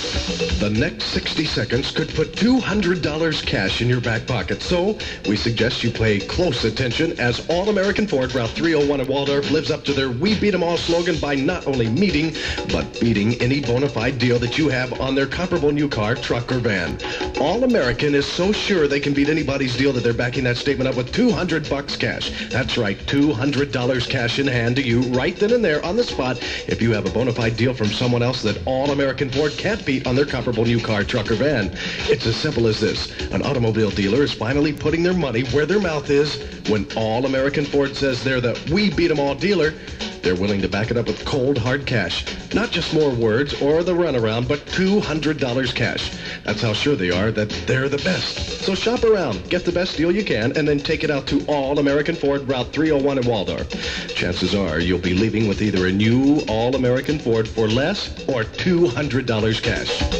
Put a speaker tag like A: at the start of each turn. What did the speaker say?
A: The next 60 seconds could put $200 cash in your back pocket. So we suggest you pay close attention as All-American Ford, Route 301 in Waldorf, lives up to their We Beat 'em All slogan by not only meeting, but beating any bona fide deal that you have on their comparable new car, truck, or van. All-American is so sure they can beat anybody's deal that they're backing that statement up with $200 cash. That's right, $200 cash in hand to you right then and there on the spot if you have a bona fide deal from someone else that All-American Ford can't beat on their comparable new car, truck, or van. It's as simple as this. An automobile dealer is finally putting their money where their mouth is. When All-American Ford says they're the We Beat 'em All dealer, they're willing to back it up with cold, hard cash. Not just more words or the runaround, but $200 cash. That's how sure they are that they're the best. So shop around, get the best deal you can, and then take it out to All-American Ford, Route 301 in Waldorf. Chances are you'll be leaving with either a new All-American Ford for less or $200 cash.